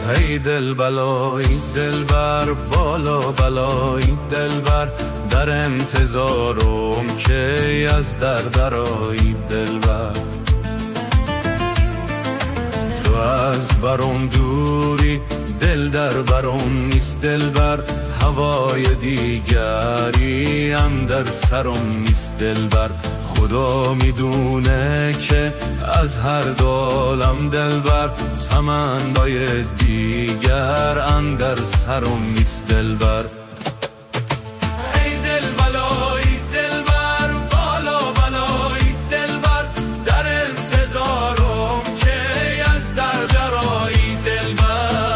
ای دل بلای دلبر، بالا بلای دلبر، در انتظارم که از درآیی دلبر. تو از برم دوری، دل در برم نیست دلبر، هوای دیگری اندر سرم نیست دلبر. خدا میدونه که از هر دو عالم دلبر، تمنای دیگر اندر سرم نیست دلبر. ای دل بلای دلبر، بالا بلای دلبر، در انتظارم که از درآیی دلبر.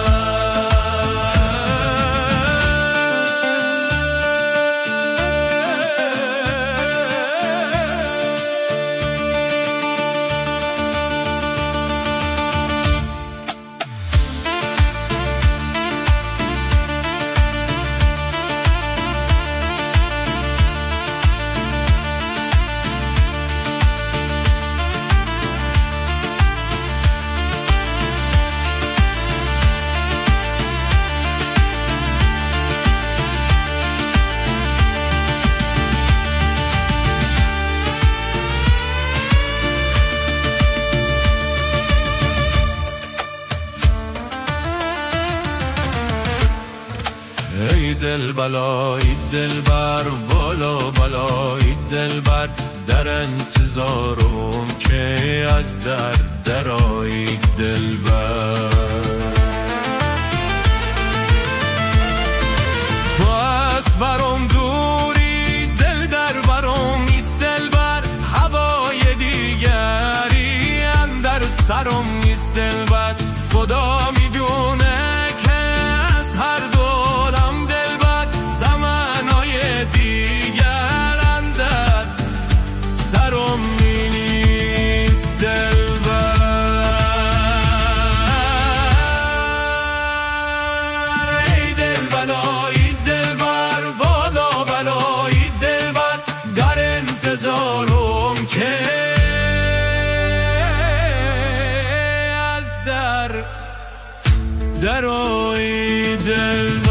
ای دل بلای دلبر، بالا بلای دلبر، در انتظارم که از درآیی دلبر. تو از برم دوری، دل در برم نیست دلبر، هوای دیگری اندر سرم نیست دلبر. خدا میدونه درآیی دل